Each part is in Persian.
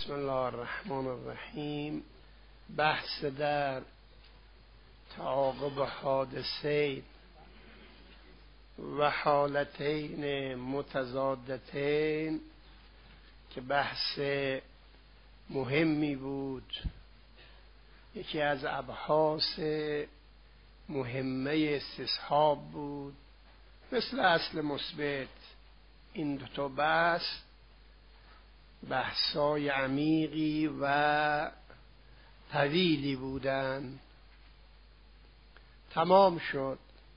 بسم الله الرحمن الرحیم. بحث در تعاقب حادثین و حالتین متضادتین که بحث مهمی بود، یکی از ابحاث مهمه استصحاب بود. مثل اصل مثبت این دو تا بحثای عمیقی و طویلی بودن. تمام شد.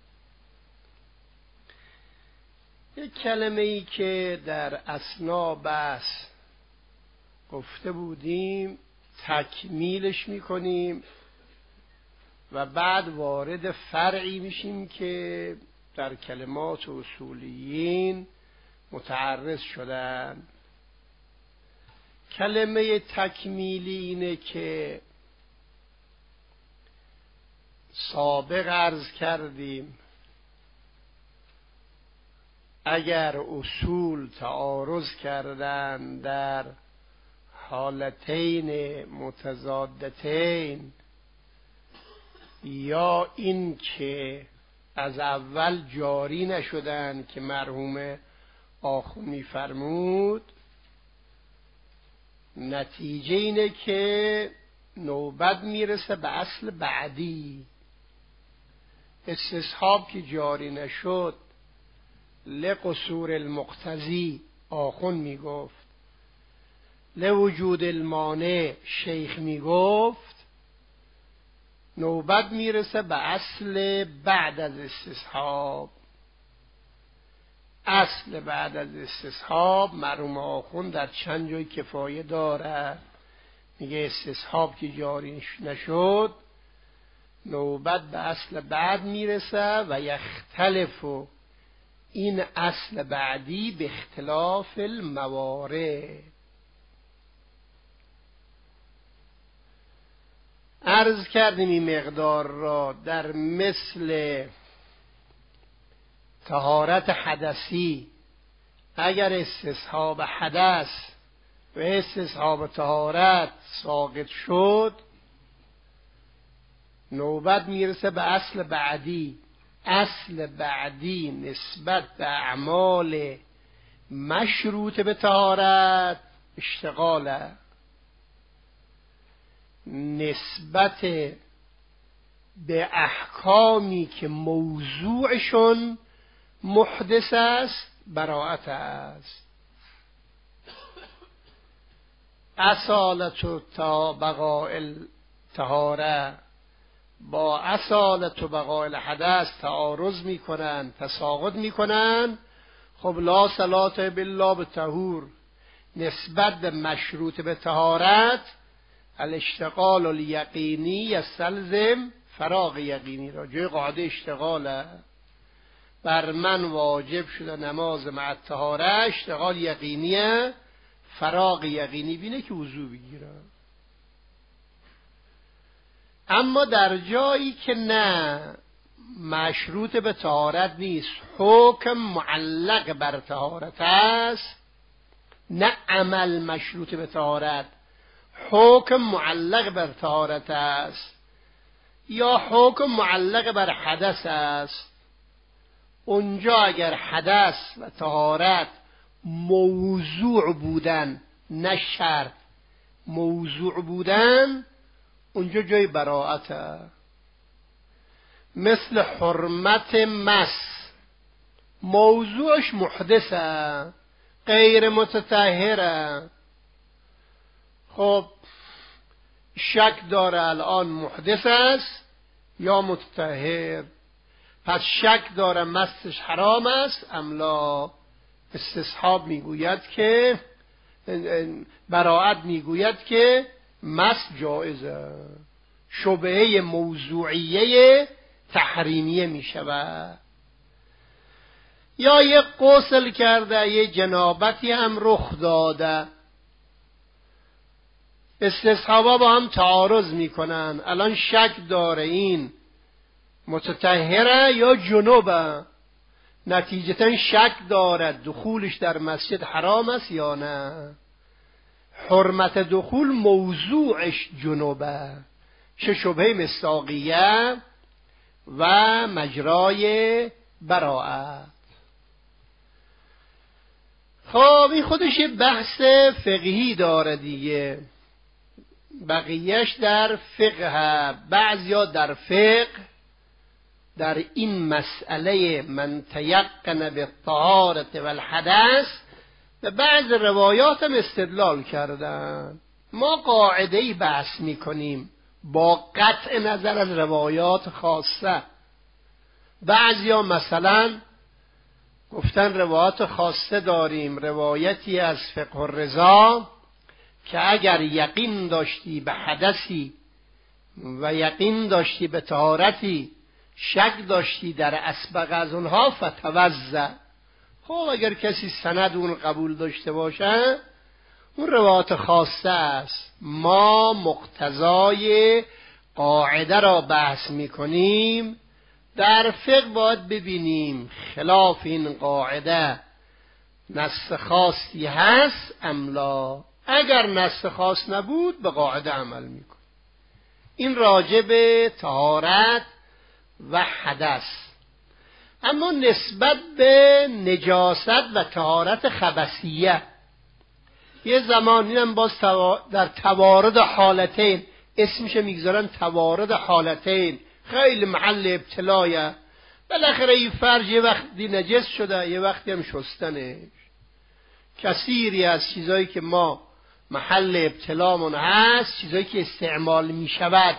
یک کلمه ای که در اثناء بحث گفته بودیم تکمیلش میکنیم و بعد وارد فرعی میشیم که در کلمات اصولیین متعرض شدن. کلمه تکمیلی اینه که سابق عرض کردیم اگر اصول تعارض کردن در حالتین متضادتین، یا این که از اول جاری نشدن که مرحوم آخونی فرمود، نتیجه اینه که نوبت میرسه به اصل بعدی. استصحاب که جاری نشد لقصور المقتضی آخون میگفت، لوجود المانع شیخ میگفت، نوبت میرسه به اصل بعد از استصحاب. اصل بعد از استصحاب مرحوم آخوند در چند جای کفایه داره. میگه استصحاب که جاری نشد نوبت به اصل بعد میرسه و یختلف این اصل بعدی به اختلاف الموارد. عرض کردیم این مقدار را در مثل طهارت حدثی. اگر استصحاب حدث و استصحاب طهارت ساقط شد نوبت میرسه به اصل بعدی. اصل بعدی نسبت به اعمال مشروط به طهارت اشتغاله، نسبت به احکامی که موضوعشون محدث است براءت است. اصالت و بقاء الطهاره با اصالت و بقاء الحدث تعارض میکنن، تساقط میکنن. خب لا صلاة بالله بالطهور نسبت به مشروط به طهارت الاشتغال الیقینی یستلزم فراغ یقینی را جای قاعده اشتغاله. بر من واجب شده نماز مع الطهاره، اشتغال یقینیه، فراغ یقینی بینه که وضو بگیره. اما در جایی که نه مشروط به طهارت نیست، حکم معلق بر طهارت است، نه عمل مشروط به طهارت، حکم معلق بر طهارت است، یا حکم معلق بر حدث است، اونجا اگر حدث و طهارت موضوع بودن، نه شرط، موضوع بودن، اونجا جای براءته. مثل حرمت مس موضوعش محدثه، غیر متطهره. خب شک داره الان محدث است یا متطهر، پس شک داره مستش حرام است املا. استصحاب میگوید که براءت میگوید که مس جائزه، شبهه موضوعیه تحریمیه میشود. یا یک غسل کرده، یک جنابتی هم رخ داده، استصحابا با هم تعارض میکنن. الان شک داره این متطهره یا جنوبه، نتیجتا شک دارد دخولش در مسجد حرام است یا نه. حرمت دخول موضوعش جنوبه، چه شبهه مصداقیه و مجرای براءت. خب این خودش یه بحث فقهی داره دیگه، بقیهش در فقه. بعضیا در فقه در این مسئله من تیقن بالطهارة والحدث به بعض روایات هم استدلال کردن. ما قاعده‌ای بحث میکنیم با قطع نظر از روایات خاصه. بعضیا مثلا گفتن روایات خاصه داریم، روایتی از فقه الرضا که اگر یقین داشتی به حدثی و یقین داشتی به طهارتی، شک داشتی در اسبق از اونها، فتوضأ. خب اگر کسی سند اون قبول داشته باشه اون روایات خاصه است. ما مقتضای قاعده را بحث میکنیم. در فقه باید ببینیم خلاف این قاعده نص خاصی هست ام لا. اگر نص خاص نبود به قاعده عمل میکن. این راجع به طهارت و حدث. اما نسبت به نجاست و طهارت خبثیه یه زمانی هم باز در توارد حالتین اسمش میگذارن توارد حالتین، خیلی محل ابتلایه. بالاخره این فرج یه وقتی نجس شده یه وقتی هم شستنش. کثیری از چیزایی که ما محل ابتلامون هست، چیزایی که استعمال میشود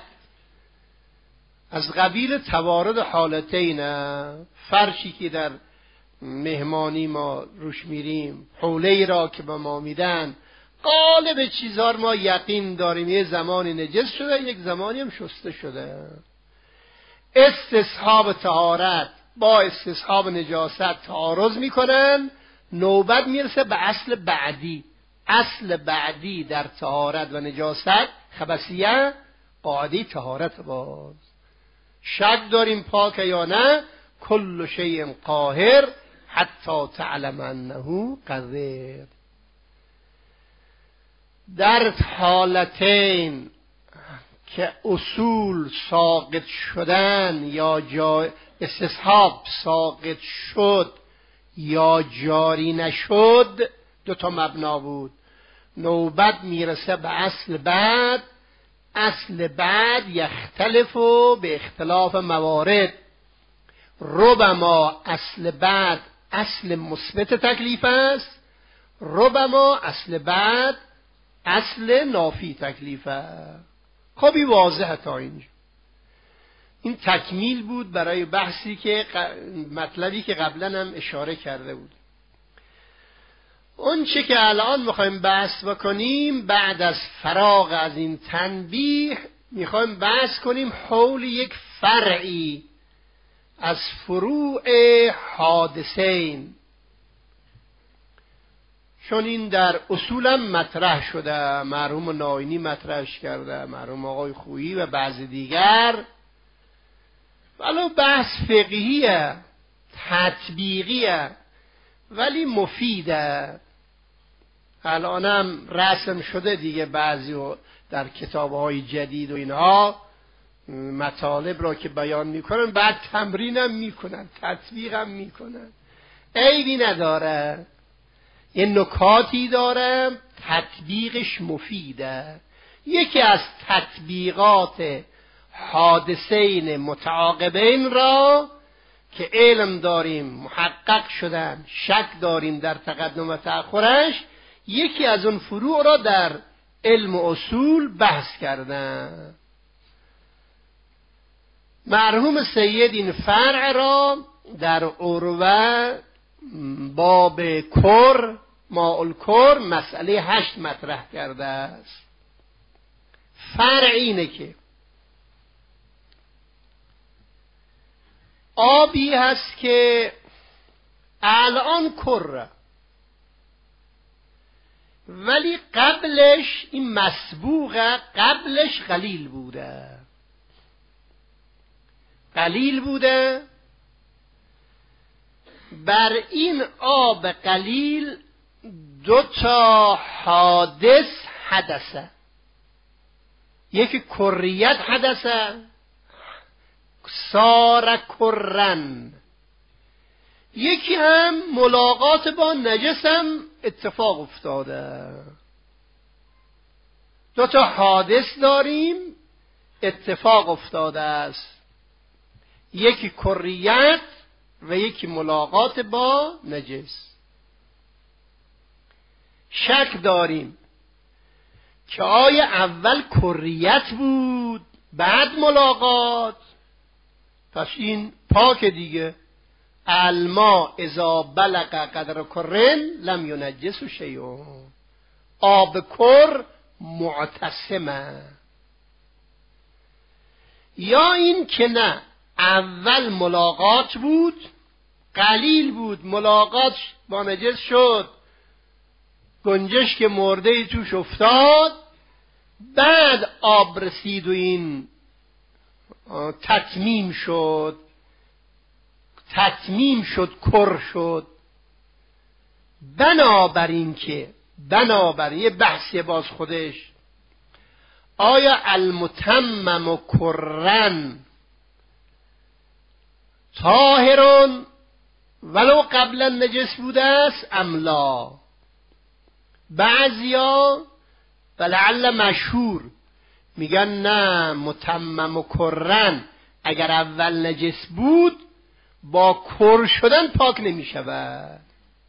از قبیل توارد حالتینه. فرشی که در مهمانی ما روش میریم، حوله را که به ما میدن، غالب چیزها ما یقین داریم یه زمانی نجس شده یک زمانی هم شسته شده. استصحاب طهارت با استصحاب نجاست تعارض میکنن، نوبت میرسه به اصل بعدی. اصل بعدی در طهارت و نجاست خبثیه قاعده طهارت باز. شک داریم پاک یا نه، کل شیء قاهر حتی تعلم انه قذر. در حالتین که اصول ساقط شدن یا استصحاب ساقط شد یا جاری نشد، دو تا مبنا بود. نوبت میرسه به اصل بعد. اصل بعد یختلف به اختلاف موارد. ربما اصل بعد اصل مثبت تکلیف است، ربما اصل بعد اصل نافی تکلیف است. خب این واضحه تا اینجا. این تکمیل بود برای بحثی که مطلبی که قبلا هم اشاره کرده بود. اون چه که الان میخوایم بحث بکنیم بعد از فراغ از این تنبیه، میخوایم بحث کنیم حول یک فرعی از فروع حادثین، چون این در اصولم مطرح شده. مرحوم ناینی مطرحش کرده، مرحوم آقای خویی و بعضی دیگر. ولو بحث فقهیه تطبیقیه ولی مفیده. الانم رسم شده دیگه، بعضی در کتاب‌های جدید و اینها مطالب را که بیان میکنن بعد تمرینم میکنن، تطبیقم میکنن. عیبی نداره، یه نکاتی داره، تطبیقش مفیده. یکی از تطبیقات حادثین متعاقبین را که علم داریم محقق شدن، شک داریم در تقدم و تأخرش، یکی از اون فروع را در علم و اصول بحث کردن. مرحوم سید این فرع را در عروه باب کر ماء الکر مسئله 8 مطرح کرده است. فرع اینه که آبی هست که الان کره، ولی قبلش این مسبوقه، قبلش قلیل بوده. بر این آب قلیل دو تا حادث حدثه، یکی کریت حدثه سار کرن، یکی هم ملاقات با نجس هم اتفاق افتاده. دو تا حادث داریم اتفاق افتاده است، یکی کریت و یکی ملاقات با نجس. شک داریم که آیا اول کریت بود بعد ملاقات؟ پس این پاک دیگه. الماء اذا بلغ قدر کرن لم ینجس شیء. آب کر معتصمه. یا این که نه، اول ملاقات بود، قلیل بود، ملاقات با نجس شد، گنجش که مرده ای توش افتاد، بعد آب رسید و این تتمیم شد، کر شد. بنابراین یه بحثی باز خودش، آیا المتمم و کرن طاهرون ولو قبلا نجس بوده است ام لا؟ بعضیا ولعل مشهور میگن نه، متمم و کرن اگر اول نجس بود با کر شدن پاک نمی شود.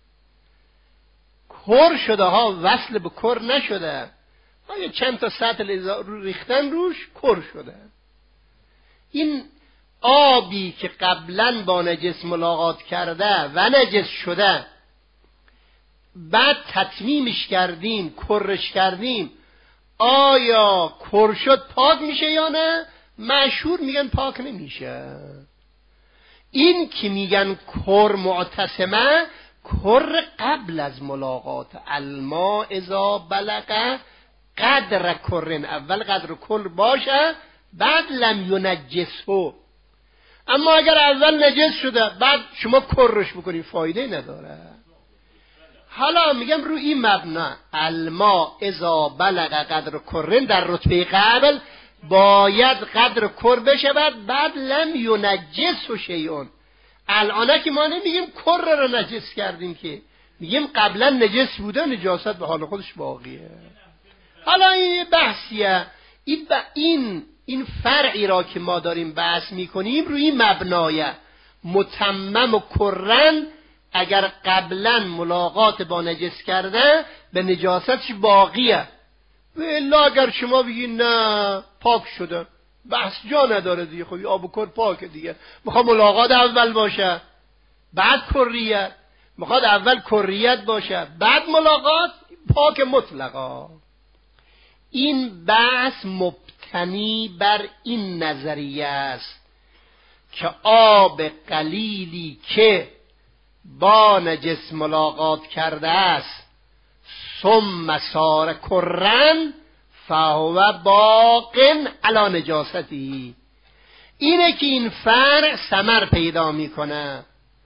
کر شده ها وصل به کر نشده، یه چند تا سطل ریختن روش کر شده. این آبی که قبلا با نجس ملاقات کرده و نجس شده، بعد تتمیمش کردیم، کرش کردیم، آیا کر شد پاک میشه یا نه؟ مشهور میگن پاک نمیشه. این که میگن کر معتصمه، کر قبل از ملاقات. الماء اذا بلغ قدر کرن، اول قدر کر باشه بعد لم ینجسه. اما اگر اول نجس شده بعد شما کرش بکنید فایده نداره. حالا میگم رو این مبنا الماء اذا بلغ قدر کرن، در رتبه قبل باید قدر کر بشود، بعد لم ینجس شیء. الان که ما نمیگیم کر رو نجس کردیم، که میگیم قبلا نجس بوده، نجاست به حال خودش باقیه. حالا این بحثیه. این فرعی را که ما داریم بحث میکنیم روی این مبنایه، متمم و کرن اگر قبلا ملاقات با نجس کرده به نجاستش باقیه. و الا اگر شما بگید نه پاک شده، بحث جا نداره دیگه. خب آب و کر پاک دیگه. میخواد ملاقات اول باشه بعد کریت، میخواد اول کریت باشه بعد ملاقات، پاک مطلقا. این بحث مبتنی بر این نظریه است که آب قلیلی که با نجس ملاقات کرده است ثم صار کرن فهو باق علی نجاستی. اینه که این فرع ثمر پیدا میکنه.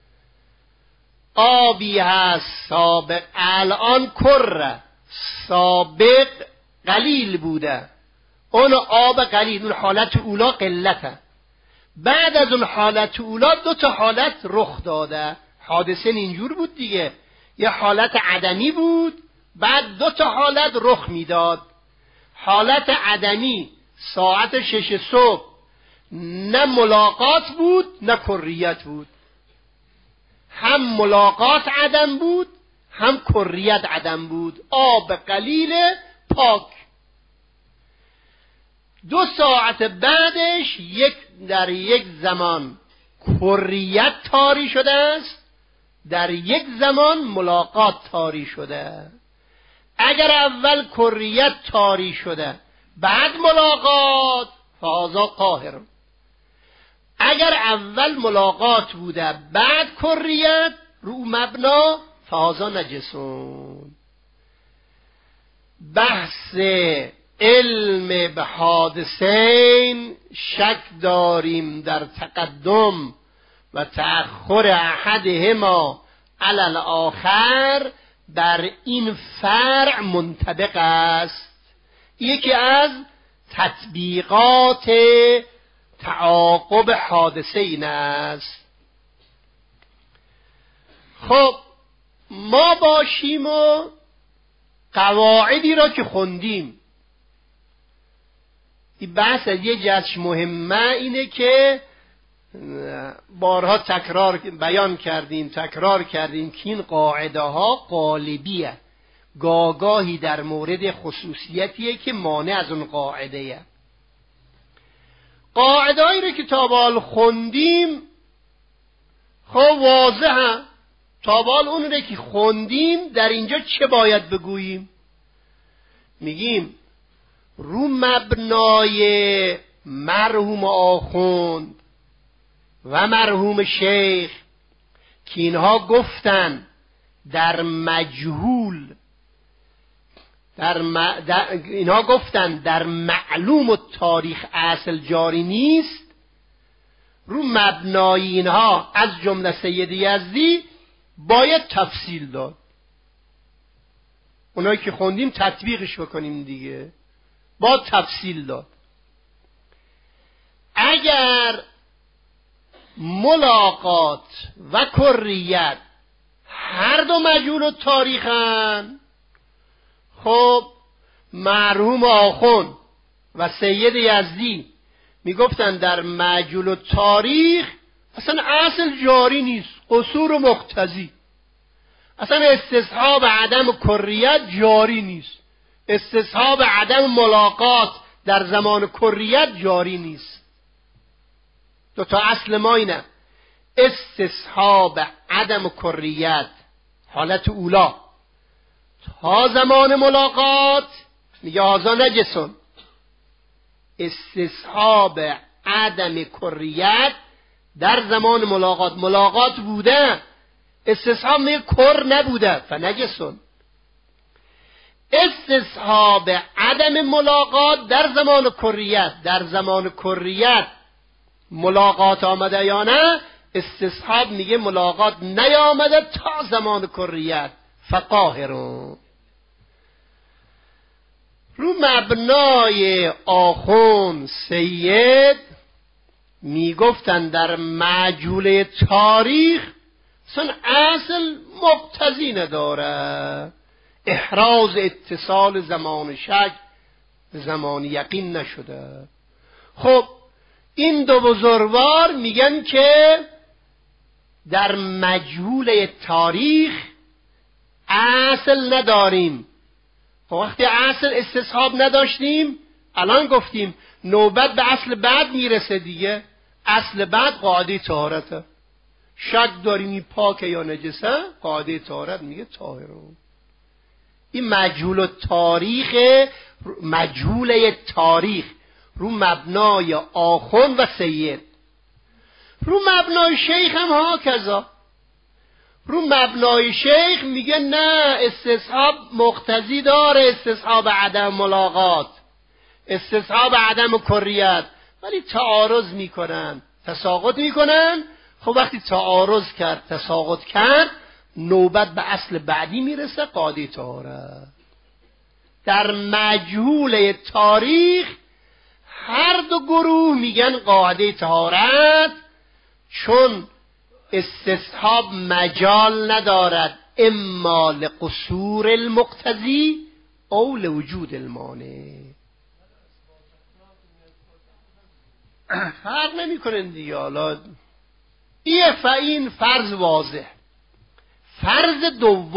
آبی هست سابق الان کر، سابق قلیل بوده، اون آب قلیل، اون حالت اولا قلته. بعد از اون حالت اولا دو تا حالت رخ داده. حادثه اینجور بود دیگه، یه حالت عدمی بود، بعد دو تا حالت رخ میداد. حالت عدمی ساعت 6 صبح نه ملاقات بود نه کریت بود، هم ملاقات عدم بود هم کریت عدم بود. آب قلیل پاک. 2 ساعت بعدش در یک زمان کریت طاری شده است، در یک زمان ملاقات طاری شده. اگر اول کریت طاری شده بعد ملاقات فهذا طاهر. اگر اول ملاقات بوده بعد کریت، رو مبنا فهذا نجسون. بحث علم به حادثین شک داریم در تقدم و تأخر احدهما علی الاخر بر این فرع منطبق است. یکی از تطبیقات تعاقب حادثه این است. خب ما باشیم و قواعدی را که خوندیم، این بحث از یه جهش مهمه اینه که بارها بیان کردیم تکرار کردیم که این قاعده ها غالبیه، گاگاهی در مورد خصوصیتیه که مانع از اون قاعده. قاعده هایی رو که تا به حال خوندیم خب واضحه. تا به حال اون رو که خوندیم در اینجا چه باید بگوییم؟ میگیم رو مبنای مرحوم آخوند و مرحوم شیخ که اینها گفتن در مجهول اینها گفتن در معلوم و تاریخ اصل جاری نیست، رو مبنای اینها از جمله سید یزدی باید تفصیل داد. اونایی که خوندیم تطبیقش بکنیم دیگه، با تفصیل داد. اگر ملاقات و کریت هر دو مجهول و تاریخن، خب مرحوم آخوند و سید یزدی میگفتن در مجهول و تاریخ اصلا اصل جاری نیست، قصور و مقتضی، اصلا استصحاب عدم کریت جاری نیست، استصحاب عدم ملاقات در زمان کریت جاری نیست. دو تا اصل ما اینه: استصحاب عدم کریت حالت اولا تا زمان ملاقات میگه هازا نجسون، استصحاب عدم کریت در زمان ملاقات بوده، استصحاب میگه کر نبوده فنجسون. استصحاب عدم ملاقات در زمان کریت، در زمان کریت ملاقات آمده یا نه، استصحاب میگه ملاقات نیامده تا زمان کریت فقاهرون. رو مبنای آخوند سید میگفتن در مجهول تاریخ اصل مقتضی نداره، احراز اتصال زمان شک زمان یقین نشده. خب این دو بزرگوار میگن که در مجهول تاریخ اصل نداریم. خب وقتی اصل استصحاب نداشتیم، الان گفتیم نوبت به اصل بعد میرسه دیگه. اصل بعد قاعده طهارته. شک داریم این پاکه یا نجسه، قاعده طهارت میگه طاهرون. این مجهول تاریخ، مجهول تاریخ رو مبنای آخوند و سید. رو مبنای شیخ هم ها کذا. رو مبنای شیخ میگه نه، استصحاب مقتضی داره، استصحاب عدم ملاقات، استصحاب عدم کریت، ولی تعارض میکنن، تساقط میکنن. خب وقتی تعارض کرد، تساقط کرد، نوبت به اصل بعدی میرسه، قاعده طهارت. در مجهول تاریخ هر دو گروه میگن قاعده طهارت، چون استصحاب مجال ندارد، اما لقصور المقتضی او لوجود المانع. فرق نمی کنن دیگه. حالا این فرض واضح. فرض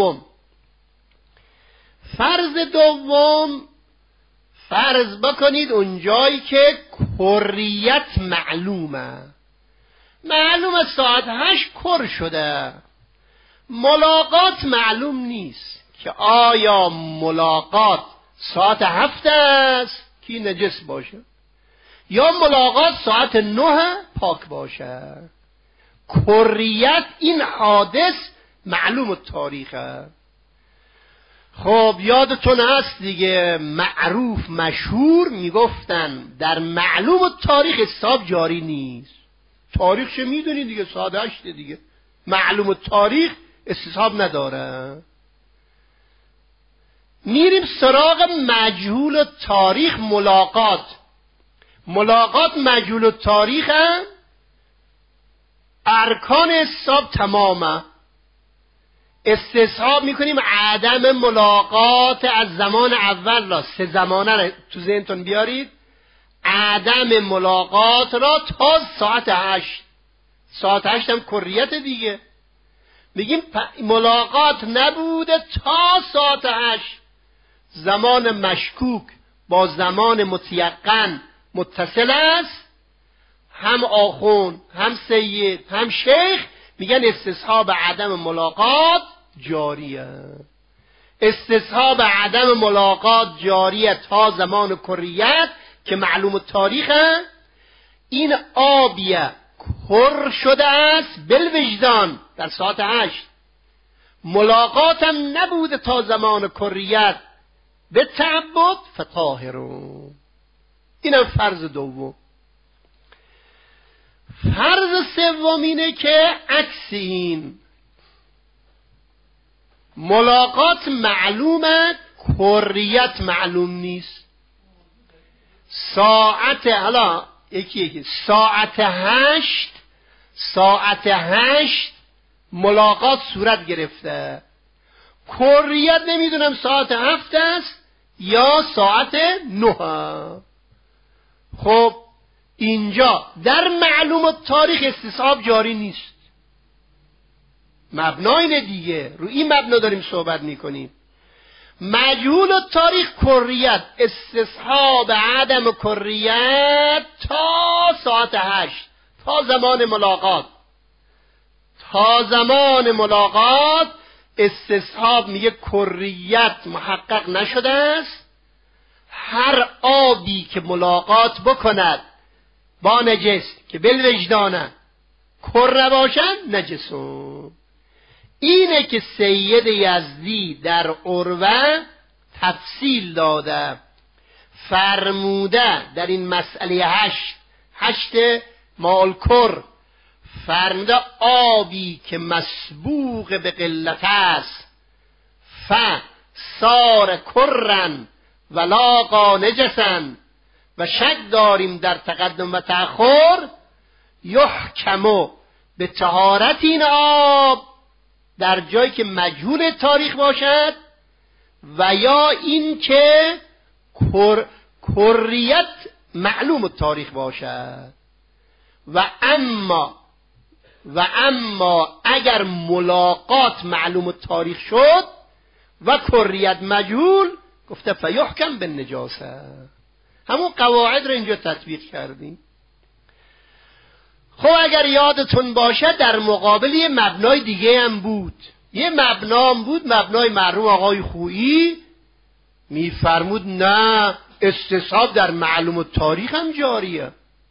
دوم فرض بکنید اونجایی که کریت معلومه ساعت 8 کر شده، ملاقات معلوم نیست که آیا ملاقات ساعت 7 است که نجس باشه یا ملاقات ساعت 9 پاک باشه. کریت این حادث معلوم التاریخه. خب یادتون هست دیگه، معروف مشهور میگفتن در معلوم التاریخ حساب جاری نیست. تاریخش میدونی دیگه، ساعت 8 دیگه، معلوم التاریخ استصحاب نداره. میریم سراغ مجهول تاریخ. ملاقات مجهول تاریخ هم ارکان استصحاب تمامه. استصحاب میکنیم عدم ملاقات از زمان اول را، 3 زمانه را تو ذهنتون بیارید، عدم ملاقات را تا ساعت 8. ساعت 8 هم کریت دیگه. میگیم ملاقات نبوده تا ساعت 8. زمان مشکوک با زمان متیقن متصل است، هم آخوند هم سید هم شیخ میگن استصحاب عدم ملاقات جاریه. استصحاب عدم ملاقات جاریه تا زمان کریت که معلوم تاریخه. این آبیه کر شده است بالوجدان در ساعت 8. ملاقاتم نبوده تا زمان کریت به تعبد فطاهرون. اینم فرض دوم. فرض سوم اینه که عکس این ملاقات معلومه، کریت معلوم نیست. ساعت حالا یکی ساعت 8 ملاقات صورت گرفته، کریت نمیدونم ساعت 7 است یا ساعت 9. خب اینجا در معلوم تاریخ استصحاب جاری نیست. مبنا اینه دیگه، رو این مبنا داریم صحبت میکنیم. مجهول تاریخ کریت، استصحاب عدم کریت تا ساعت 8، تا زمان ملاقات استصحاب میگه کریت محقق نشده است. هر آبی که ملاقات بکند با نجس که بالوجدانه کر نباشن نجسون. اینه که سید یزدی در عروه تفصیل داده، فرموده در این مسئله 8 مال کر، فرموده آبی که مسبوق به قلت است فصار کرن ولاقا نجسن و شک داریم در تقدم و تأخر، یحکمو به طهارت این آب در جایی که مجهول تاریخ باشد و یا این که کریت معلوم تاریخ باشد. و اما اگر ملاقات معلوم تاریخ شد و کریت مجهول، گفته فیحکم به نجاسه. همون قواعد رو اینجا تطبیق کردیم. خب اگر یادتون باشه در مقابل یه مبنای دیگه هم بود. مبنای مرحوم آقای خویی میفرمود نه، استصحاب در معلوم تاریخ هم جاریه.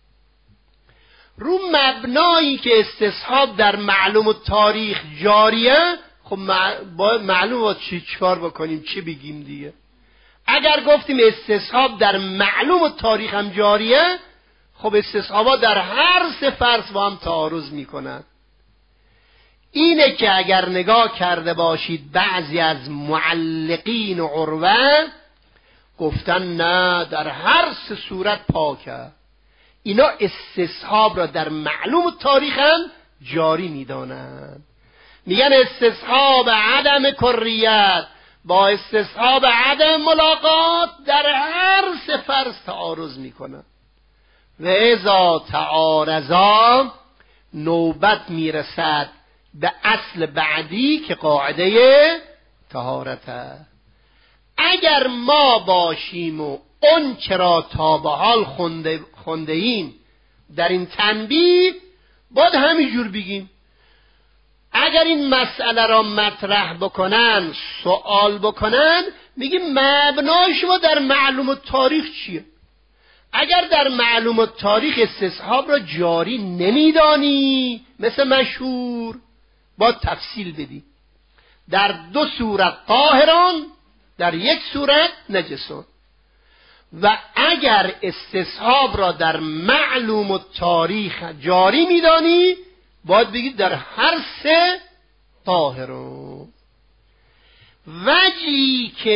رو مبنایی که استصحاب در معلوم تاریخ جاریه، خب معلوم بود چیکار بکنیم، چی بگیم دیگه. اگر گفتیم استصحاب در معلوم تاریخ هم جاریه، خب استصحابا در هر 3 فرض با هم تعارض میکنن. اینه که اگر نگاه کرده باشید بعضی از معلقین عروه گفتن نه، در هر 3 صورت پاکه. اینا استصحاب را در معلوم تاریخ هم جاری میدانند. میگن استصحاب عدم کریت با استصحاب عدم ملاقات در هر 3 فرض تعارض میکنن. و اذا تعارضا نوبت میرسد به اصل بعدی که قاعده طهارته. اگر ما باشیم و اون چرا تا به حال خونده ایم در این تنبیه، باید همینجور بگیم. اگر این مسئله را مطرح بکنن، سوال بکنن، میگیم مبنای شما در معلوم تاریخ چیه؟ اگر در معلوم تاریخ استصحاب را جاری نمیدانی، مثل مشهور، باید تفصیل بدی. در 2 صورت طاهران، در 1 صورت نجسون. و اگر استصحاب را در معلوم تاریخ جاری میدانی، باید بگید در هر 3 طاهرون. وجهی که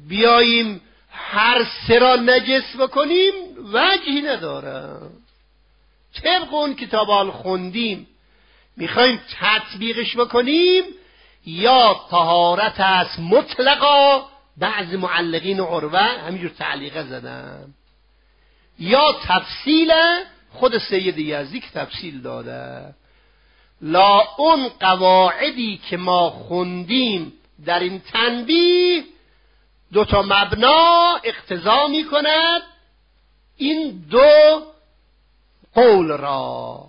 بیاییم هر سه را نجس بکنیم وجهی نداره. طبق اون کتاب ها خوندیم میخوایم تطبیقش بکنیم، یا طهارت است مطلقا، بعض معلقین عروه همینجور تعلیقه زدن، یا تفصیل خود سید یزدی که تفصیل داده. لا اون قواعدی که ما خوندیم در این تنبیه دو تا مبنا اقتضا می کند این دو قول را.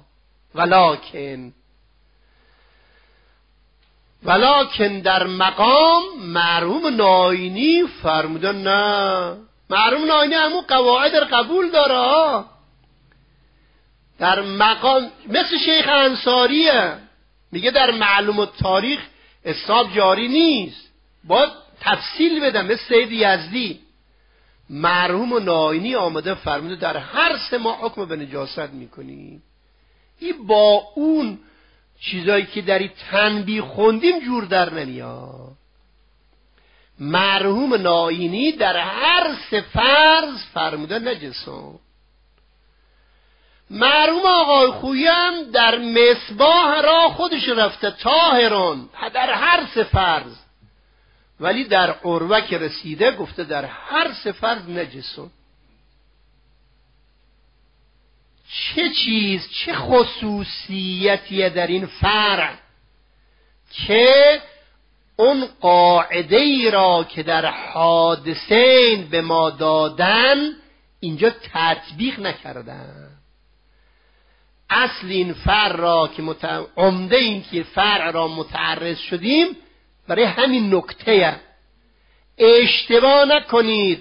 ولکن در مقام مرحوم ناینی فرمودن نه، مرحوم ناینی همون قواعد را قبول داره. در مقام مثل شیخ انصاریه، میگه در معلوم التاریخ حساب جاری نیست، باید تفصیل بدم. مثل سید یزدی مرحوم ناینی آمده فرموده در هر سه ما حکم به نجاست میکنیم. این با اون چیزایی که در این تنبیه خوندیم جور در نمیاد. مرحوم ناینی در هر سه فرض فرموده نجسون. مرحوم آقای خویی هم در مصباح را خودش رفته طاهرون در هر سه فرض، ولی در عروه که رسیده گفته در هر سه فرض نجسون. چه خصوصیتیه در این فرع که اون قاعده ای را که در حادثین به ما دادن اینجا تطبیق نکردن. اصل این فرع را که عمده این که فرع را متعرض شدیم برای همین نکته. اشتباه نکنید،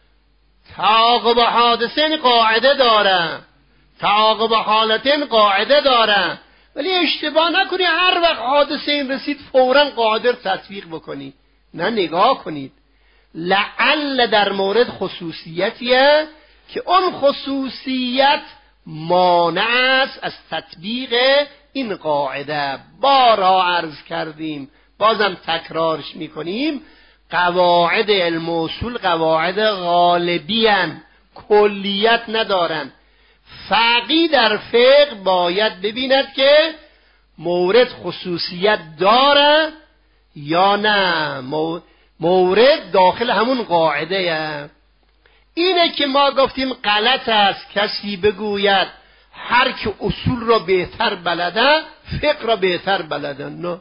تعاقب حادثین قاعده داره، تعاقب حالتین قاعده داره، ولی اشتباه نکنید هر وقت حادثه این رسید فوراً قاعده تطبیق بکنید. نه، نگاه کنید لعل در مورد خصوصیتیه که اون خصوصیت مانع است از تطبیق این قاعده. بارها عرض کردیم، بازم تکرارش میکنیم، قواعد علم و اصول قواعد غالبی هستند، کلیت ندارن. فقیه در فقه باید ببیند که مورد خصوصیت داره یا نه، مورد داخل همون قاعده است. اینه که ما گفتیم غلط است کسی بگوید هر که اصول را بهتر بلده فقه را بهتر بلده. نه،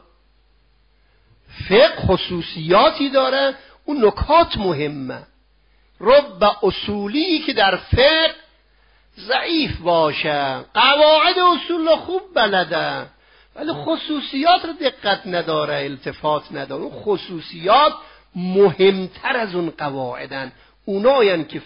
فقه خصوصیاتی داره، اون نکات مهمه. رب اصولی که در فقه ضعیف باشه، قواعد اصول را خوب بلده ولی خصوصیات را دقت نداره، التفات نداره. اون خصوصیات مهمتر از اون قواعدن، اوناین که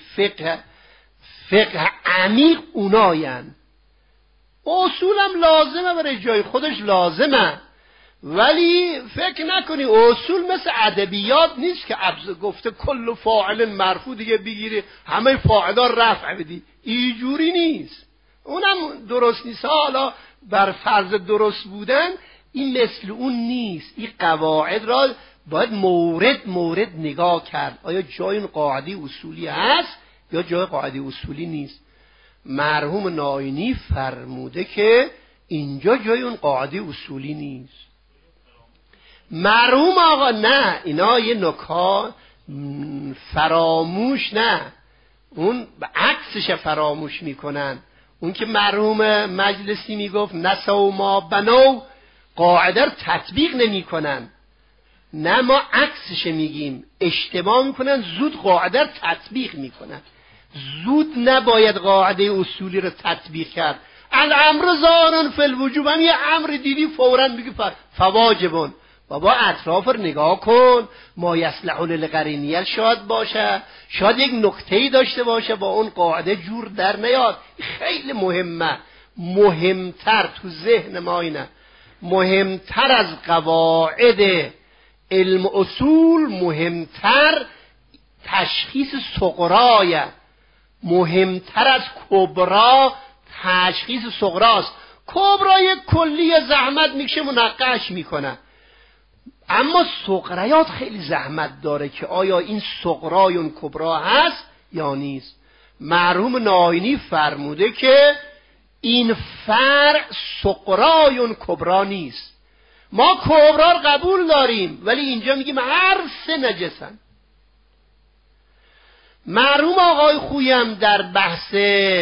فقه عمیق اوناین. اصول هم لازمه، برای جای خودش لازمه، ولی فکر نکنی اصول مثل ادبیات نیست که گفته کل فاعل مرفوع دیگه بگیری همه فاعلا رفع بدی. اینجوری نیست، اونم درست نیست. حالا بر فرض درست بودن این مثل اون نیست. این قواعد را باید مورد نگاه کرد، آیا جای این قاعده اصولی هست یا جای قاعده اصولی نیست. مرحوم ناینی فرموده که اینجا جای اون قاعده اصولی نیست. مرحوم آقا نه، اینا یه نکات فراموش نه، اون عکسش فراموش میکنن. اون که مرحوم مجلسی میگفت نسو ما بنو، قاعده رو تطبیق نمیکنن. نه، ما عکسش میگیم، اشتباه میکنن، زود قاعده رو تطبیق میکنن. زود نباید قاعده اصولی رو تطبیق کرد. الامر ظاهر فی الوجوب، هم یه امر دیدی فوراً میگی فواجبون. بابا اطراف رو نگاه کن، ما یصلح للقرینیه شاید باشه، شاید یک نکته‌ای داشته باشه با اون قاعده جور در نیاد. خیلی مهمه، مهمتر تو ذهن ما اینه، مهمتر از قواعد علم اصول، مهمتر تشخیص صغرایه، مهمتر از کبرا تشخیص صغراست. کبرا یک کلی زحمت میکشه منقش میکنه، اما صغریات خیلی زحمت داره که آیا این صغرایون کبرا هست یا نیست. مرحوم ناینی فرموده که این فرع صغرایون کبرا نیست. ما کبرا رو قبول داریم ولی اینجا میگیم هر سه نجسن. مرحوم آقای خویم در بحث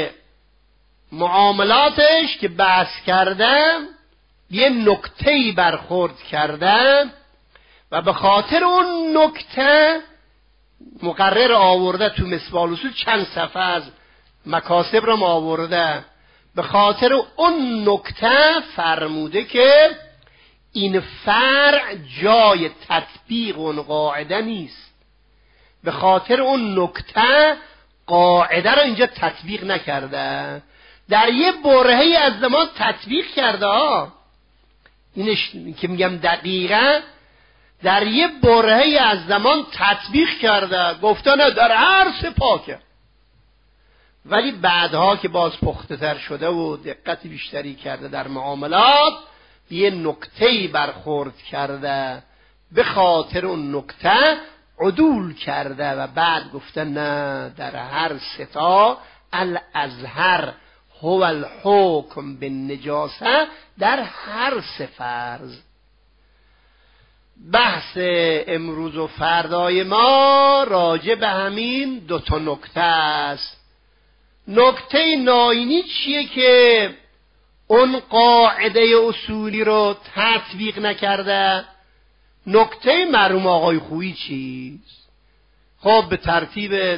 معاملاتش که بحث کردم یه نکته‌ای برخورد کردم و به خاطر اون نکته مقرر آورده تو مصباح الاصول چند صفحه از مکاسب رو آورده. به خاطر اون نکته فرموده که این فرع جای تطبیق اون قاعده نیست. به خاطر اون نکته قاعده رو اینجا تطبیق نکرده، در یه برهه‌ای از زمان تطبیق کرده اینش که میگم دقیقا در یه برهه‌ای از زمان تطبیق کرده، گفته نه در هر سه پاکه. ولی بعدها که باز پخته تر شده و دقت بیشتری کرده در معاملات یه نکته‌ای برخورد کرده، به خاطر اون نکته عدول کرده و بعد گفته نه در هر سه تا الازهر هو الحکم بالنجاسه، در هر سه فرض. بحث امروز و فردای ما راجع به همین دو تا نکته است. نکته ناینی چیه که اون قاعده اصولی رو تطبیق نکرده؟ نکته مرحوم آقای خویی چیست؟ خب به ترتیب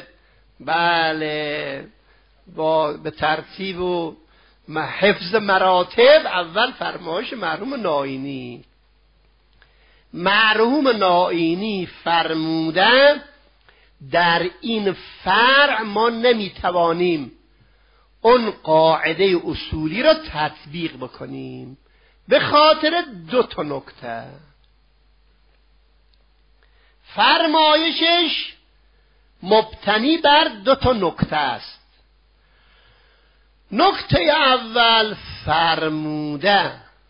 به ترتیب و حفظ مراتب اول فرمایش مرحوم ناینی. مرحوم ناینی فرمودن در این فرع ما نمیتوانیم اون قاعده اصولی را تطبیق بکنیم به خاطر دو تا نکته. فرمایشش مبتنی بر دو تا نکته است. نکته اول فرموده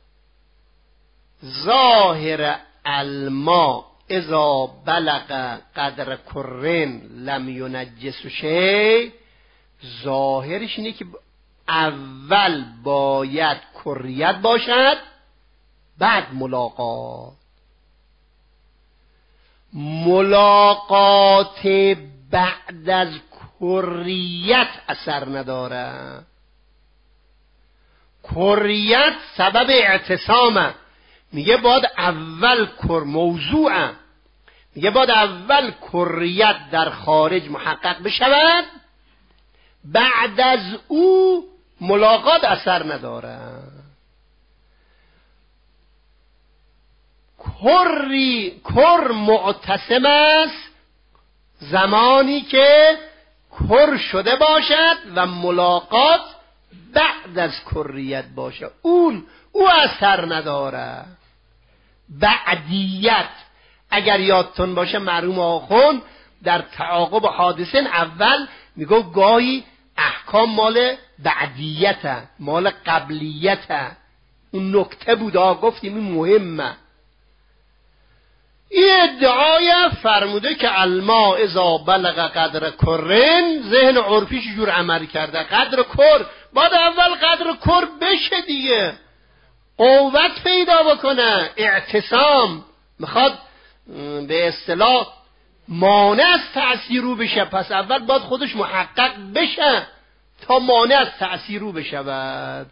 ظاهر الماء اذا بلغ قدر کرن لم ینجس شیء، ظاهرش اینه که اول باید کریت باشد بعد ملاقات بعد از کریت اثر نداره. کریت سبب اعتصامه، میگه باید اول موضوعه، میگه باید اول کریت در خارج محقق بشود، بعد از او ملاقات اثر نداره. کر معتصم است زمانی که کر شده باشد و ملاقات بعد از کریت باشه، او اثر نداره. بعدیت اگر یادتون باشه مرحوم آخوند در تعاقب حادثین اول میگو گاهی احکام مال بعدیته مال قبلیته. اون نکته بود گفتیم این مهمه. این ادعای فرموده که الماء اذا بلغ قدر کرن، ذهن عرفیش جور عمل کرده. قدر کر باید اول قدر کر بشه دیگه، قوت پیدا بکنه، اعتصام، میخواد به اصطلاح مانع از تأثیر رو بشه، پس اول باید خودش محقق بشه تا مانع از تأثیر رو بشود.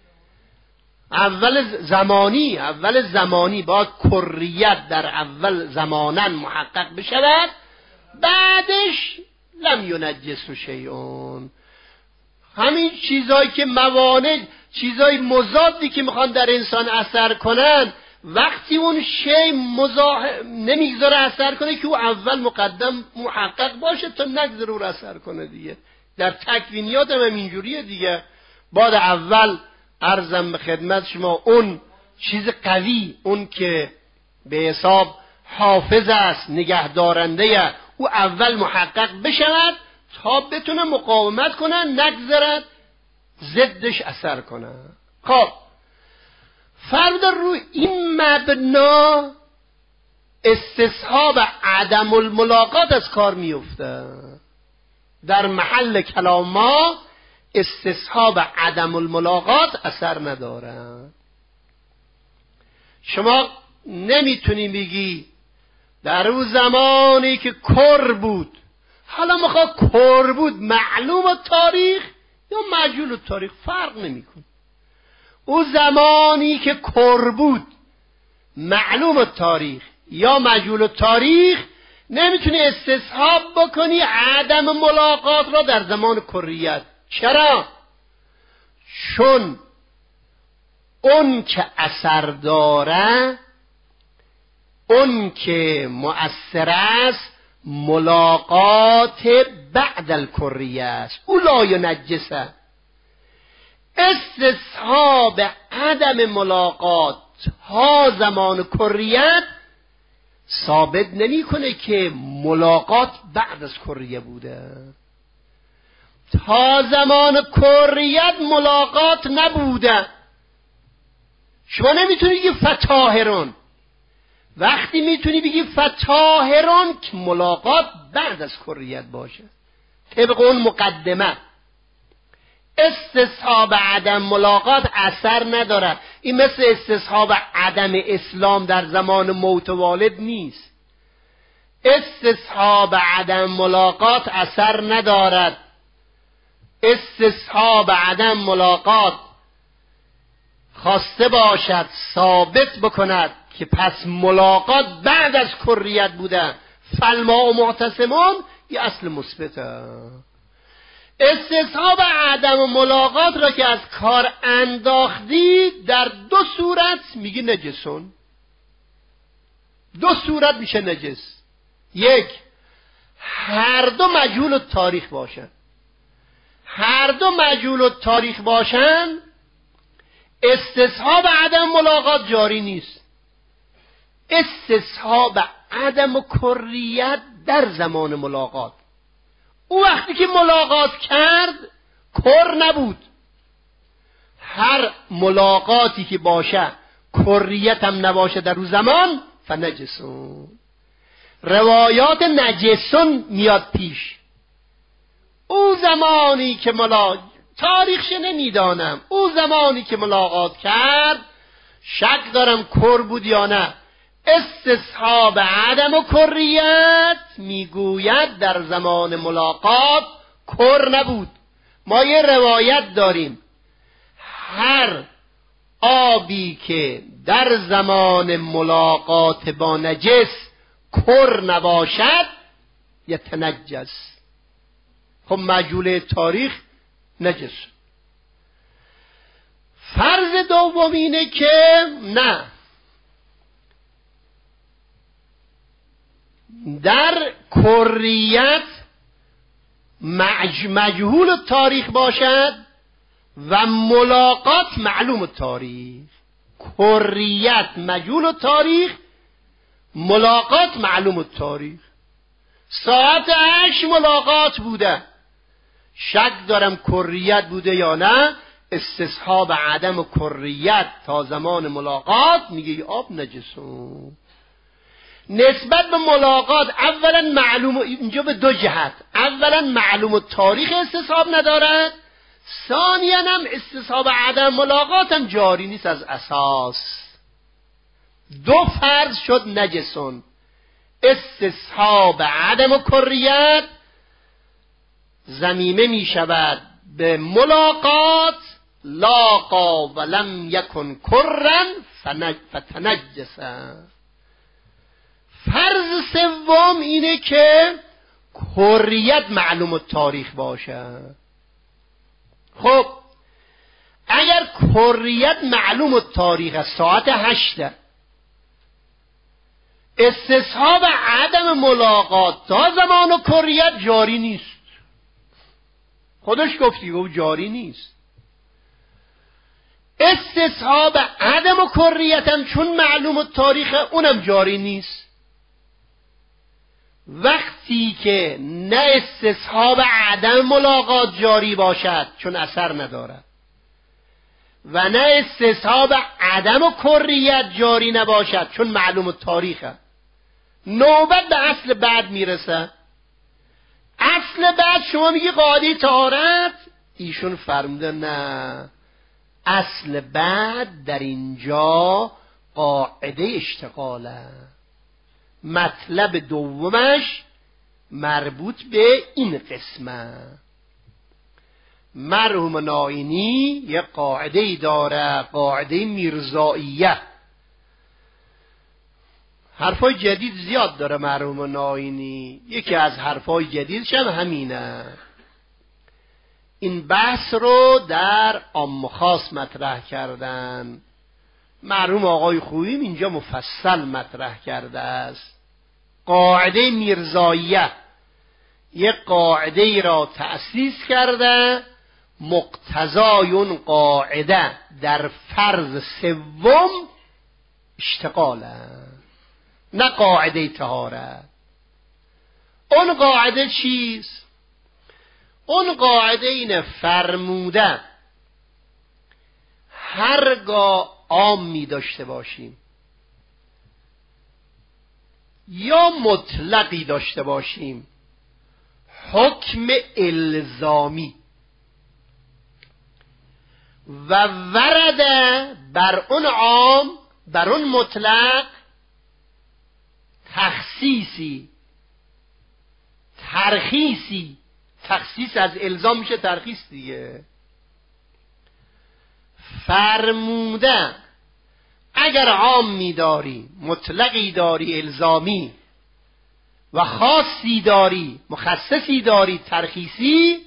اول زمانی باید کریت در اول زمانن محقق بشود، بعدش لم ینجس شیئون. همین چیزایی که موانع، چیزای مضادی که میخوان در انسان اثر کنن، وقتی اون شی نمیگذاره اثر کنه که او اول مقدم محقق باشه تا نگذاره او اثر کنه دیگه. در تکوینیات هم اینجوریه دیگه. باید اول عرضم به خدمت شما اون چیز قوی، اون که به حساب حافظ است، نگهدارنده، او اول محقق بشود تا بتونه مقاومت کنه، نگذارد ضدش اثر کنه. خب فرد رو این مبنا استصحاب عدم الملاقات از کار میفته. در محل کلام ما استصحاب عدم الملاقات اثر نداره. شما نمیتونی بگی در اون زمانی که کر بود، حالا میخواد کر بود معلوم تاریخ یا مجهول تاریخ فرق نمیکنه. اون زمانی که کر بود معلوم تاریخ یا مجهول تاریخ نمیتونی استصحاب بکنی عدم ملاقات را در زمان کریت. چرا؟ چون اون که اثر داره، اون که مؤثر است، ملاقات بعد الکریه است. او لا ینجسه. استصحاب عدم ملاقات ها زمان کریت ثابت نمی کنه که ملاقات بعد از کریه بوده. تا زمان کریت ملاقات نبوده. شما نمیتونی بگی فتاهرون. وقتی میتونی بگی فتاهرون که ملاقات بعد از کریت باشه طبق اون مقدمه. استصحاب عدم ملاقات اثر نداره. این مثل استصحاب عدم اسلام در زمان موت والد نیست. استصحاب عدم ملاقات اثر ندارد. استصحاب عدم ملاقات خواسته باشد ثابت بکند که پس ملاقات بعد از کریت بوده، فالماء معتصمون یه اصل مثبته. استصحاب عدم ملاقات را که از کار انداختی در دو صورت میگی نجسون. دو صورت میشه نجس. یک، هر دو مجهول التاریخ باشن. هر دو مجهول التاریخ باشن استصحاب عدم ملاقات جاری نیست. استصحاب عدم کریت در زمان ملاقات. او وقتی که ملاقات کرد کر نبود. هر ملاقاتی که باشه کریت هم نباشه در اون زمان فنجسون. روایات نجسون میاد پیش. او زمانی که تاریخش نمیدانم، او زمانی که ملاقات کرد شک دارم کر بود یا نه. استصحاب عدم و کریت میگوید در زمان ملاقات کر نبود. ما یه روایت داریم هر آبی که در زمان ملاقات با نجس کر نباشد یتنجس. خب مجهول تاریخ نجس. فرض دوم اینه که نه، در کریت مجهول تاریخ باشد و ملاقات معلوم تاریخ. کریت مجهول تاریخ، ملاقات معلوم تاریخ. ساعت 8 ملاقات بوده، شک دارم کریت بوده یا نه. استصحاب عدم کریت تا زمان ملاقات میگه آب نجسون. نسبت به ملاقات اولا معلوم، اینجا به دو جهت، اولا معلوم تاریخ استصحاب ندارد، ثانیا هم استصحاب عدم ملاقات هم جاری نیست از اساس. دو فرض شد نجسون. استصحاب عدم و کریت ضمیمه می شود به ملاقات لاقا ولم یکن کرن فتنجسن. فرض سوم اینه که کریت معلوم التاریخ باشه. خب اگر کریت معلوم التاریخ از ساعت 8 استصحاب عدم ملاقات تا زمان و کریت جاری نیست. خودش گفتی او جاری نیست. استصحاب عدم و کریت هم چون معلوم التاریخ اونم جاری نیست. وقتی که نه استصحاب عدم ملاقات جاری باشد چون اثر ندارد و نه استصحاب عدم و کریت جاری نباشد چون معلوم التاریخ است، نوبت به اصل بعد میرسه. اصل بعد شما میگی قاعده طهارت، ایشون فرموده نه، اصل بعد در اینجا قاعده اشتغاله. مطلب دومش مربوط به این قسمه. مرحوم نائینی یه قاعده ای داره، قاعده میرزائیه. حرفای جدید زیاد داره مرحوم نائینی، یکی از حرفای جدیدش هم همینه. این بحث رو در عام خاص مطرح کردن، مرحوم آقای خوییم اینجا مفصل مطرح کرده است. قاعده میرزائیه یه قاعده ای را تأسیس کرده، مقتضای اون قاعده در فرض سوم اشتغاله، نه قاعده طهارت. اون قاعده چیست؟ اون قاعده اینه، فرموده هرگاه عامی داشته باشیم یا مطلقی داشته باشیم، حکم الزامی و ورد بر اون عام، بر اون مطلق تخصیصی، ترخیصی. تخصیص از الزام میشه ترخیص دیگه. فرموده اگر عامی داری، مطلقی داری الزامی، و خاصی داری، مخصصی داری ترخیصی،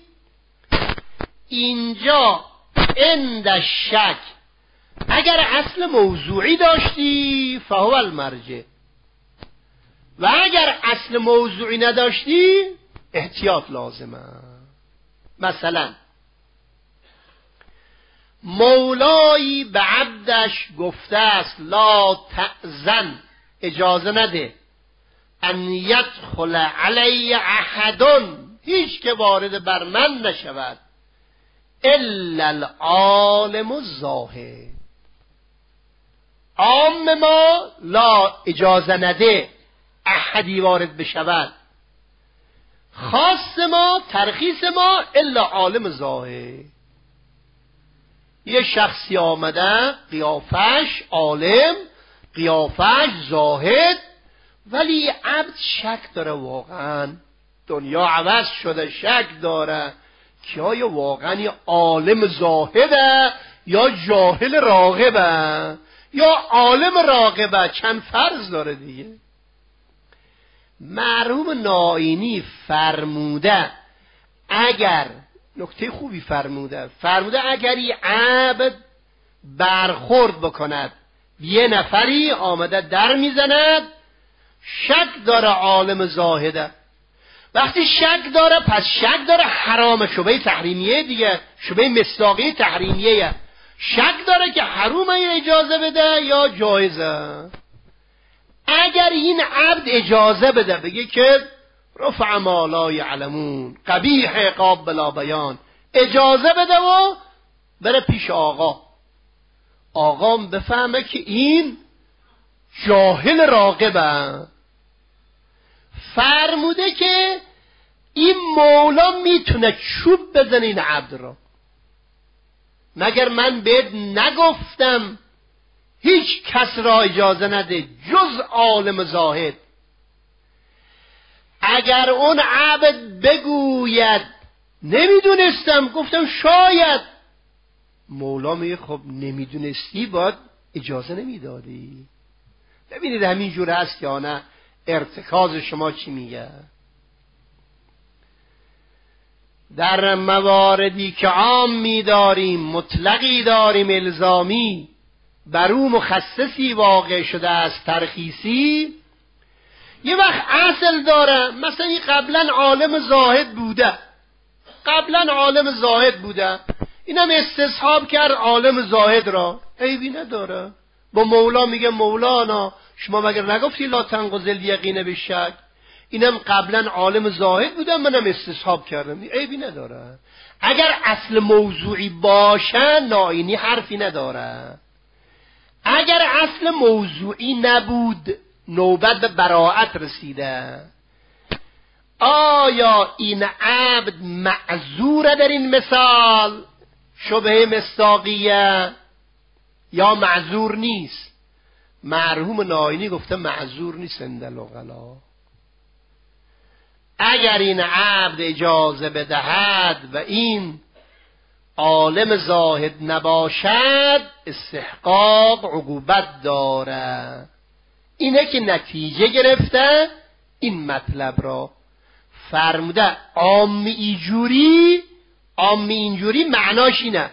اینجا عند شک اگر اصل موضوعی داشتی فهو المرجع، و اگر اصل موضوعی نداشتی احتیاط لازمه. مثلا مولایی به عبدش گفته است لا تأذن، اجازه نده، ان یدخل علی احد، هیچ که وارد بر من نشود، الا العالم الزاهد. عام ما لا اجازه نده احدی وارد بشود، خاص ما، ترخیص ما الا عالم زاهد. یه شخصی آمده قیافش عالم، قیافش زاهد، ولی عبد شک داره، واقعا دنیا عوض شده، شک داره که آیا واقعا عالم زاهده یا جاهل راغبه یا عالم راغبه، چند فرض داره دیگه. مرحوم نائینی فرموده اگر، نکته خوبی فرموده اگر این عبد برخورد بکند، یه نفری آمده در میزند، شک داره عالم زاهده. وقتی شک داره پس شک داره حرام، شبهه تحریمیه دیگه، شبهه مصداقی تحریمیه. شک داره که حروم این اجازه بده یا جایزه. اگر این عبد اجازه بده، بگه که رفع ما لا یعلمون، قبیح عقاب بلا بیان، اجازه بده و بره پیش آقا، آقا بفهمه که این جاهل راغبه. فرموده که این مولا میتونه چوب بزنه این عبد را، مگر من بهت نگفتم هیچ کس را اجازه نده جز عالم زاهد. اگر اون عبد بگوید نمیدونستم، گفتم شاید، مولا میگه خب نمیدونستی باید اجازه نمیدادی. ببینید همین جور هست یا نه؟ ارتکاز شما چی میگه؟ در مواردی که عام میداریم، مطلقی داریم الزامی، بر او مخصصی واقع شده است ترخیصی، یه وقت اصل داره. مثلا این قبلا عالم زاهد بوده، اینم استصحاب کرد عالم زاهد را، عیبی نداره. با مولا میگه مولانا شما مگر نگفتی لا تنقض الیقین بالشک؟ اینم قبلا عالم زاهد بوده، منم استصحاب کردم، عیبی نداره. اگر اصل موضوعی باشه نائینی حرفی نداره. اگر اصل موضوعی نبود، نوبت به براءت رسیده. آیا این عبد معذوره در این مثال شبهه مصداقیه یا معذور نیست؟ مرحوم ناینی گفته معذور نیست عند العقلا. اگر این عبد اجازه بدهد و این عالم زاهد نباشد استحقاق عقوبت داره. اینه که نتیجه گرفته این مطلب را فرموده. عامی اینجوری معناش اینه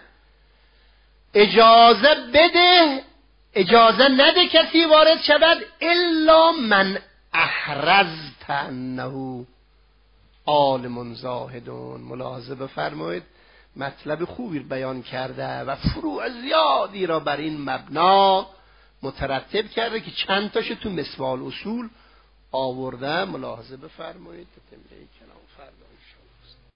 اجازه بده، اجازه نده کسی وارد شود الا من احرزت انه عالم زاهدون. ملاحظه بفرمایید مطلب خوبی بیان کرده و فروع زیادی را بر این مبنا مترتب کرده که چند تاشو تو مثال اصول آورده. ملاحظه بفرمایید.